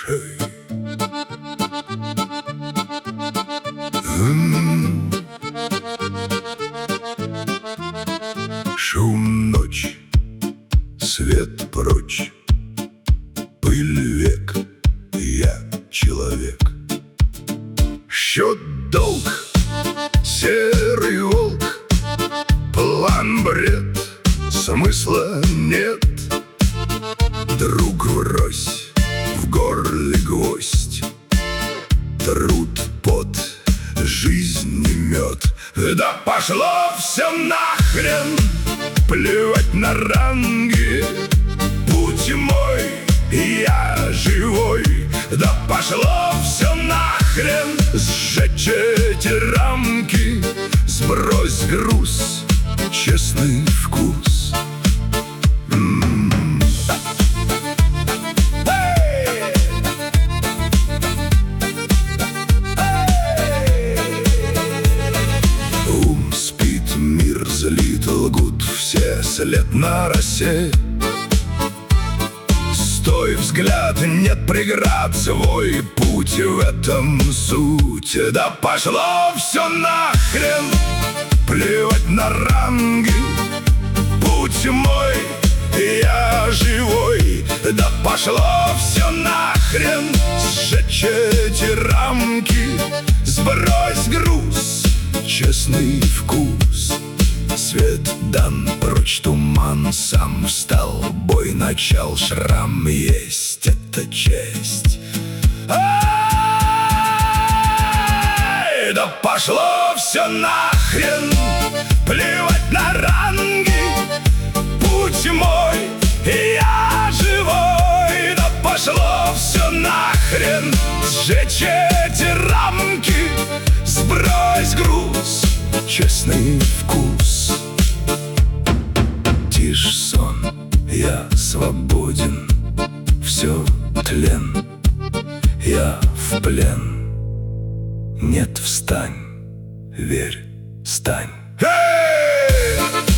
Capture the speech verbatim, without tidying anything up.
душой. М-м-м. Шум ночь, свет прочь, пыль век, я человек. Счет долг, серый волк, план бред, смысла нет. Друг врозь, в горле гвоздь, труд, пот, жизнь не мед. Да пошло все нахрен, плевать на ранги, путь мой, я живой. Да пошло все нахрен, сжечь эти рамки, сбрось груз, честный вкус. М-м-м. Эй! Эй! Ум спит, мир злит, лгут все, след на росе. Стой, взгляд, нет преград, свой путь в этом суть. Да пошло все нахрен, плевать на ранги, путь мой, я живой. Да пошло все нахрен, сжечь эти рамки, сбрось груз, честный вкус. Свет дан, прочь туман, сам встал, бой начал, шрам есть, это честь. Ай, да пошло все нахрен, плевать на ранги, путь мой, я живой. Да пошло все нахрен, сжечь эти рамки, сбрось груз, честный вкус. Тишь сон, я свободен, все тлен, я в плен. Нет, встань, верь, стань. Hey!